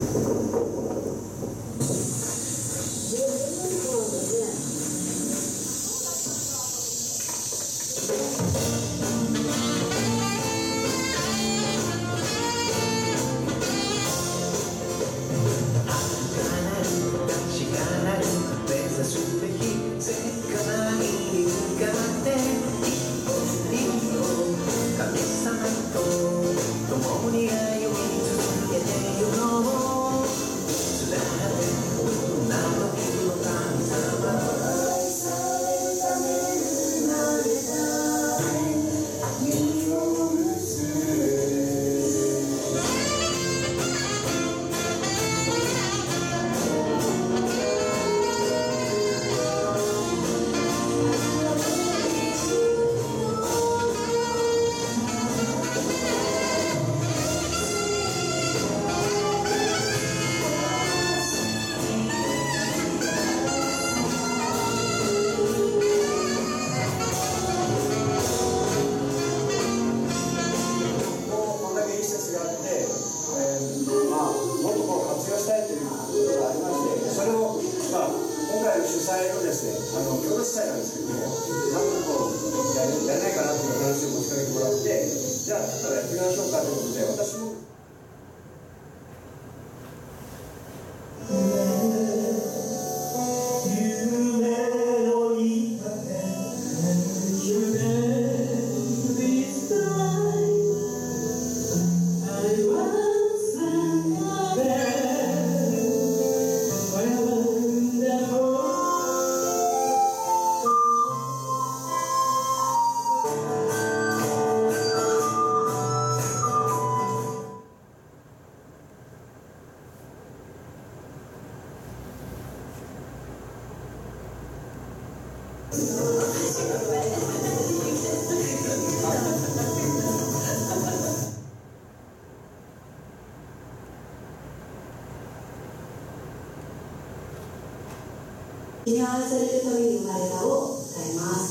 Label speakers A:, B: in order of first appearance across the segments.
A: リニューアルされるために生まれたを歌います。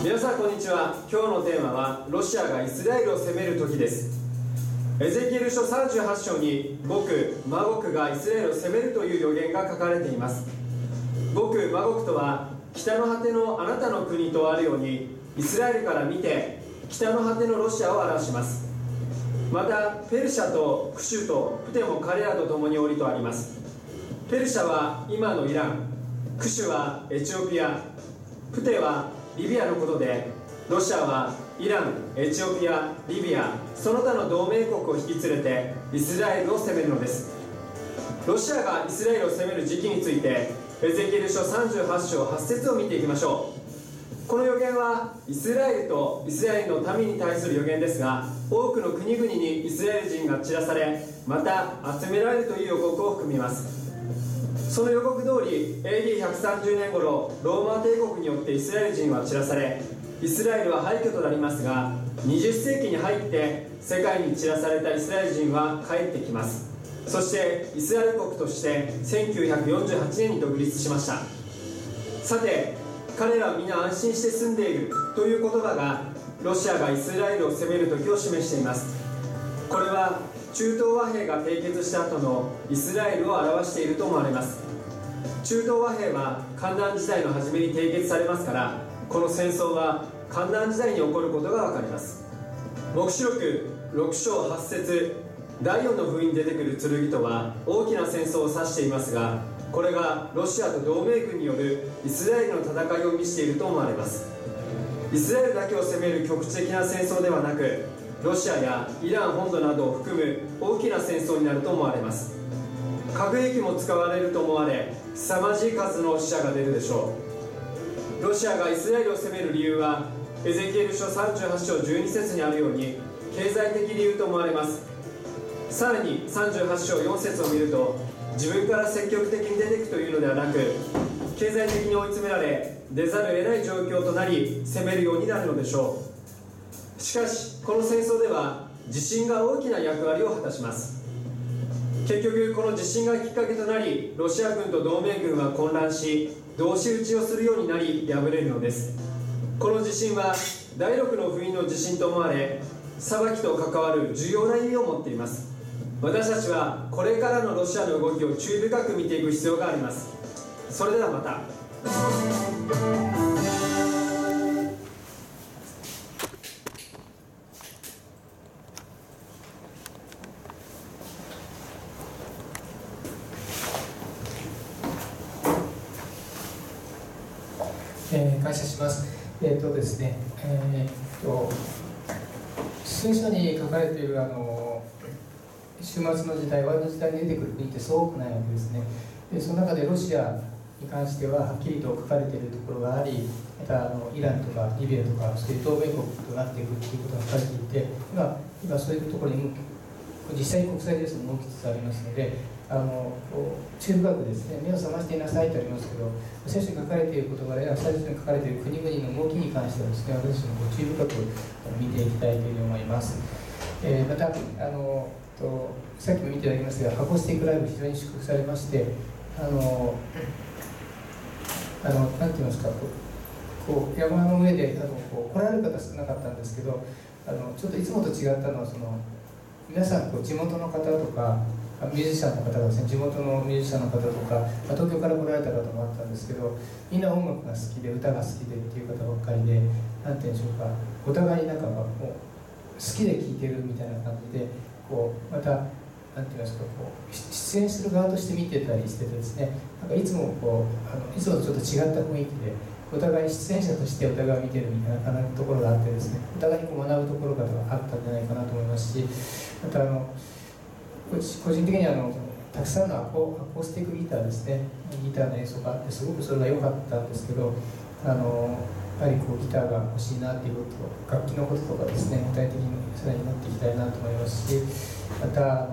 B: 皆さんこんにちは。今日のテーマはロシアがイスラエルを攻める時です。エゼキエル書38章にゴク、マゴクがイスラエルを攻めるという予言が書かれています。ゴク、マゴクとは北の果てのあなたの国とあるように、イスラエルから見て北の果てのロシアを表します。またペルシャとクシュとプテも彼らと共におりとあります。ペルシャは今のイラン、クシュはエチオピア、プテはリビアのことで、ロシアはイラン、エチオピア、リビア、その他の同盟国を引き連れてイスラエルを攻めるのです。ロシアがイスラエルを攻める時期について、エゼキエル書38章8節を見ていきましょう。この予言はイスラエルとイスラエルの民に対する予言ですが、多くの国々にイスラエル人が散らされ、また集められるという予告を含みます。その予告通り AD130 年頃、ローマ帝国によってイスラエル人は散らされ、イスラエルは廃墟となりますが、20世紀に入って世界に散らされたイスラエル人は帰ってきます。そしてイスラエル国として1948年に独立しました。さて、彼らは皆安心して住んでいるという言葉がロシアがイスラエルを攻める時を示しています。これは中東和平が締結した後のイスラエルを表していると思われます。中東和平は寒暖時代の初めに締結されますから、この戦争は寒暖時代に起こることが分かります。黙示録6章8節第4の封印に出てくる剣とは大きな戦争を指していますが、これがロシアと同盟軍によるイスラエルの戦いを意味していると思われます。イスラエルだけを攻める局地的な戦争ではなく、ロシアやイラン本土などを含む大きな戦争になると思われます。核兵器も使われると思われ、凄まじい数の死者が出るでしょう。ロシアがイスラエルを攻める理由は、エゼキエル書38章12節にあるように経済的理由と思われます。さらに38章4節を見ると、自分から積極的に出ていくというのではなく、経済的に追い詰められ出ざるを得ない状況となり攻めるようになるのでしょう。しかしこの戦争では地震が大きな役割を果たします。結局この地震がきっかけとなり、ロシア軍と同盟軍は混乱し、同士討ちをするようになり敗れるのです。この地震は第6の封印の地震と思われ、裁きと関わる重要な意味を持っています。私たちはこれからのロシアの動きを注意深く見ていく必要があります。それではまた。
C: 感謝します。ですね、聖書に書かれている終末の時代、終わりの時代に出てくる国ってそう多くないわけですね。でその中でロシアに関してははっきりと書かれているところがあり、またイランとかリビアとかそういう同盟国となっていくということが書かれていて、今そういうところに実際に国際ですも動きつつありますので、注意深くですね、目を覚ましていなさいとありますけど、聖書に書かれている事柄や聖書に書かれている国々の動きに関してはですね、私たちも注意深く見ていきたいというふうに思います。またさっきも見ていただきましたが、箱スティックライブ非常に祝福されまして、なんて言いますか、山の上で来られる方少なかったんですけど、ちょっといつもと違ったのは、皆さん地元の方とかミュージシャンの方がですね、地元のミュージシャンの方とか、東京から来られた方もあったんですけど、みんな音楽が好きで歌が好きでっていう方ばっかりで、なんて言うんでしょうか、お互いもう好きで聴いてるみたいな感じで、またなんて言いますか、出演する側として見てたりしててですね、いつもいつもとちょっと違った雰囲気で、お互い出演者としてお互いを見てるみたいなところがあってですね、お互いに学ぶところがあったんじゃないかなと思いますし、また個人的にはたくさんのアコースティックギターですね、ギターの演奏があって、すごくそれが良かったんですけど、やはりギターが欲しいなっていうこと、楽器のこととかですね、具体的にさらになっていきたいなと思いますし、また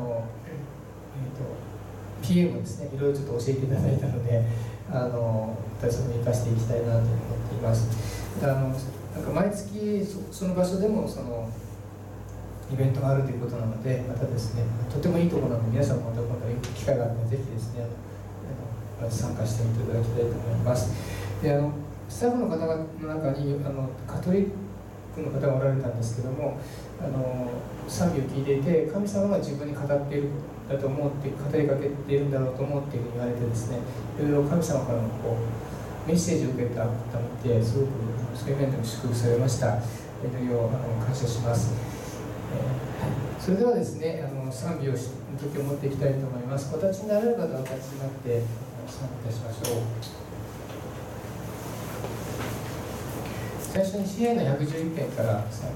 C: PA もですね、いろいろちょっと教えていただいたので、私も生かしていきたいなと思っています。なんか毎月その場所でもイベントがあるということなので、またですね、とてもいいところなので、皆さんもまた今度行く機会があったらぜひですね、参加してみていただきたいと思います。でスタッフの方の中にカトリックの方がおられたんですけども、賛美を聞いていて、神様が自分に語っているんだと思って、語りかけているんだろうと思っている言われてですね、いろいろ神様からのメッセージを受けたのを見て、すごくそういう面でも祝福されました。祈りを感謝します。それではですね、賛美を時を持っていきたいと思います。お立ちになられる方はお立ちになって賛美いたしましょう。最初に詩篇の111編から賛美いたします。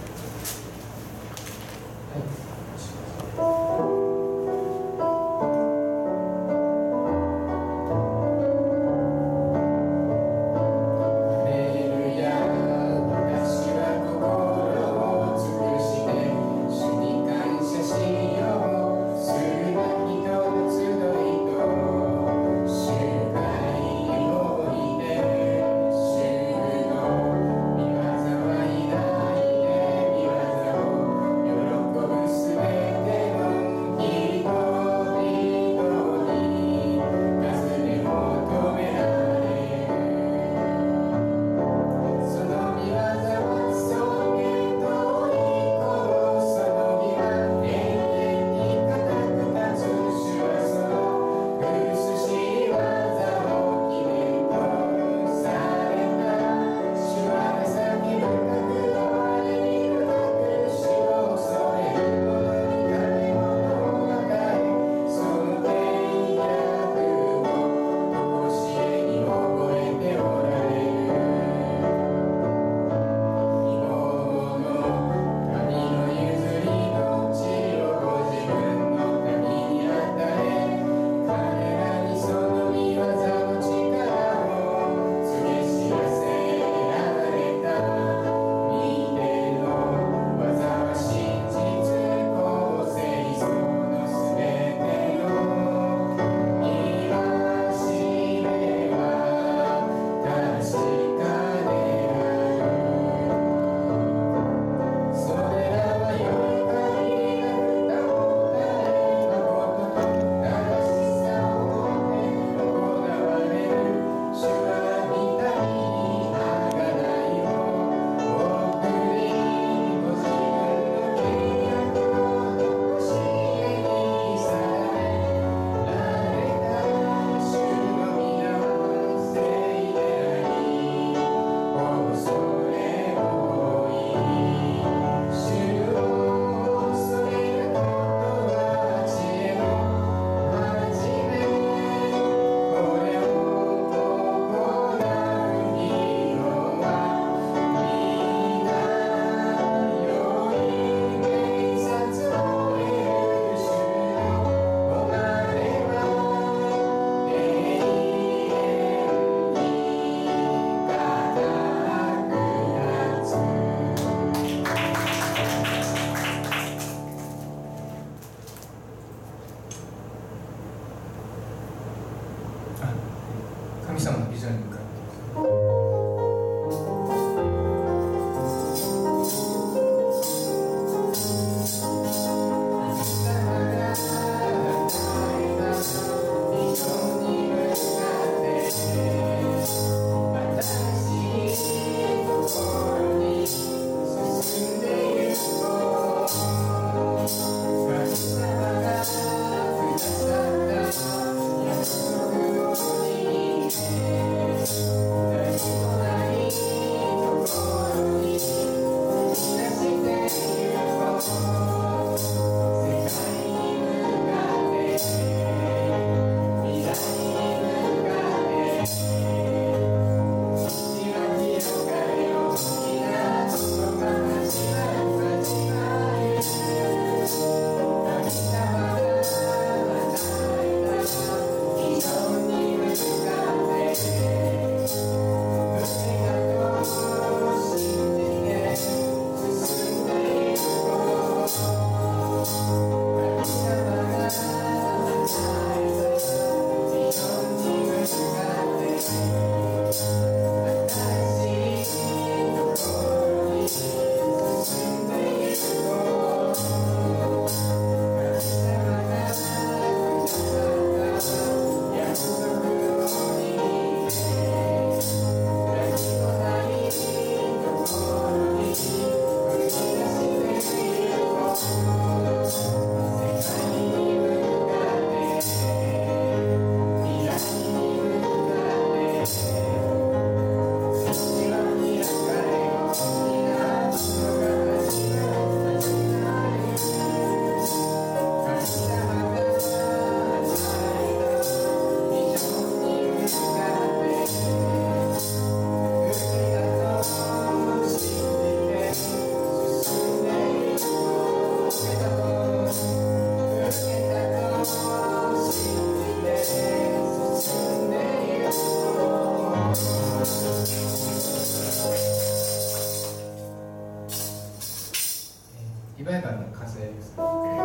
C: 神様のビジョンに向かって。
D: 「
C: バルの風です。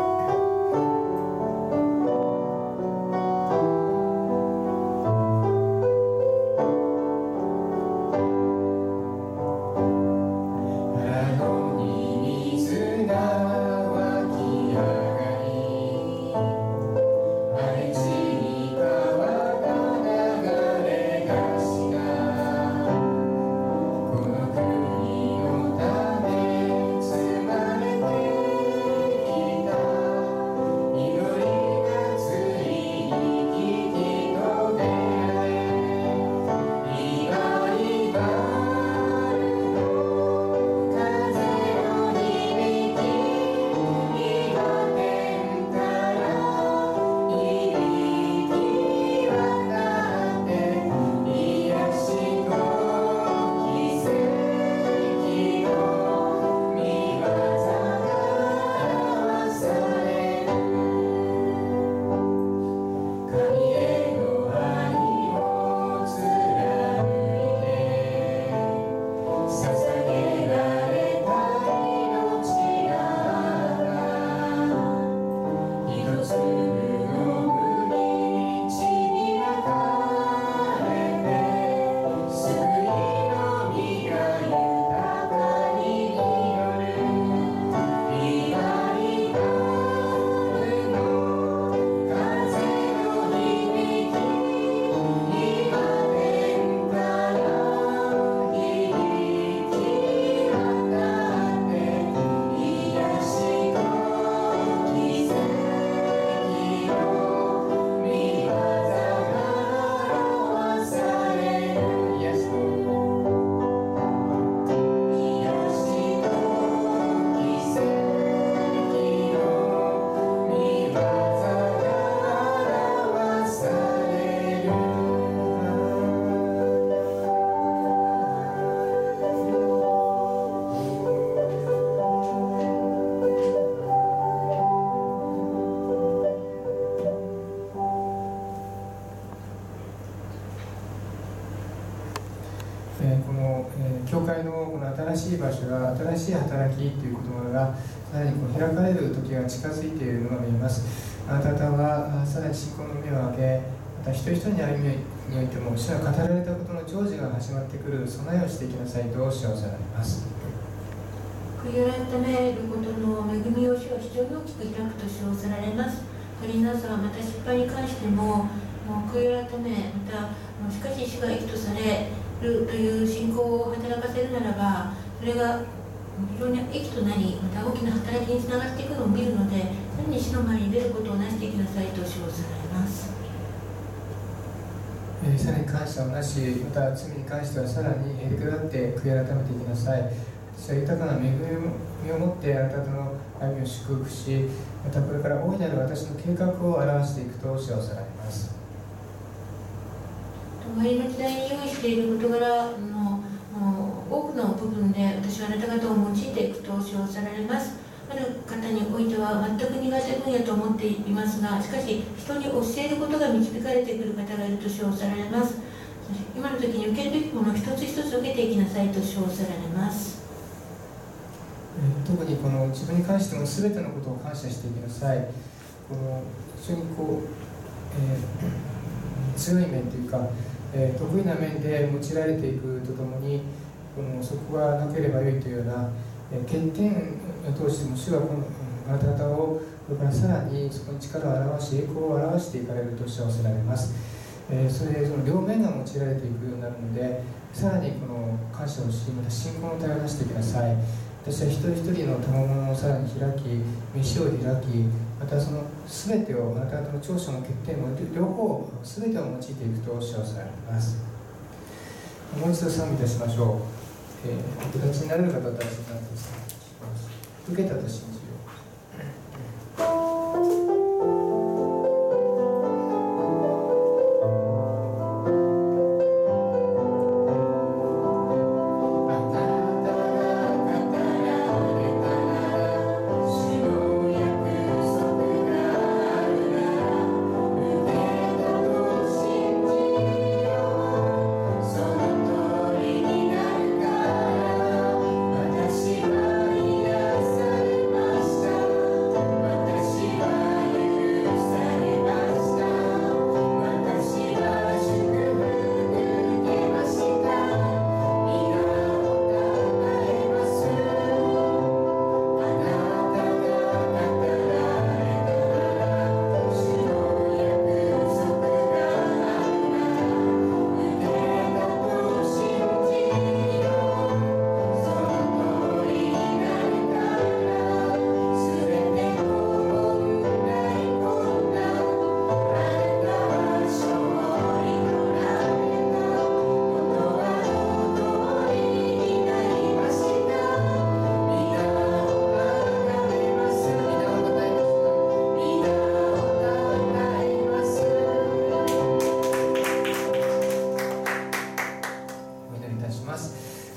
C: 教会のこの新しい場所が新しい働きという言葉がさらにこう開かれる時が近づいているのが見えます。あなた方はさらに信仰の目を開け、また一人一人に歩みにおいても主が語られたことの成就が始まってくる備えをしていきなさいとおっしゃられます。
D: 悔い改めることの恵みを主は非常に大きく開くと称されます。仮なさはまた失敗に関しても悔い改め、またしかし主が益とされるという信仰を働かせるならば、それが非常に益となり、また大きな働きにつながっていくのを見るので、何に主の前に出ることをなしていきなさいと称されます。
C: さらに感謝をなし、また罪に関してはさらにへりくだって悔い改めていきなさい。私は豊かな恵みを持ってあなたの歩みを祝福し、またこれから大いなる私の計画を表していくと称されます。
D: 終わりの時代に用意している事柄の多くの部分で私はあなた方を用いていくと称されます。ある方においては全く苦手分野と思っていますが、しかし人に教えることが導かれてくる方がいると称されます。今の時に受けるべきものを一つ一つ受けていきなさいと称されます。
C: 特にこの自分に関しても全てのことを感謝していきなさい。この非常に強い面というか、得意な面で用いられていくとともに、そこがなければよいというような欠点を通しても主はあなた方をこれからさらにそこに力を表し栄光を表していかれると幸せられます。それでその両面が用いられていくようになるので、さらにこの感謝をし、また信仰の体を出してください。私は一人一人の賜物をさらに開き、飯を開き、またその全てをあなた方の長所の欠点を両方全てを用いていくと幸せられます。もう一度賛美いたしましょう。お立ちになれる方はお立ちになって受けたと信じよう。
E: 私は癒されます。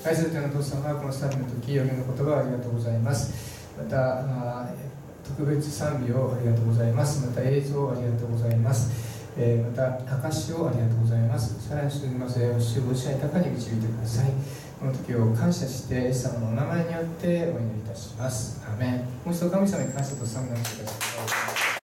C: 愛する天のお父様、この賛美の時、予言の言葉をありがとうございます。また特別賛美をありがとうございます。また映像をありがとうございます。また証をありがとうございます。さらに主のせを主ご支配高に導いてください。この時を感謝してイエス様のお名前によってお祈りいたします。アーメン。もう一度神様に感謝と賛美をしてください。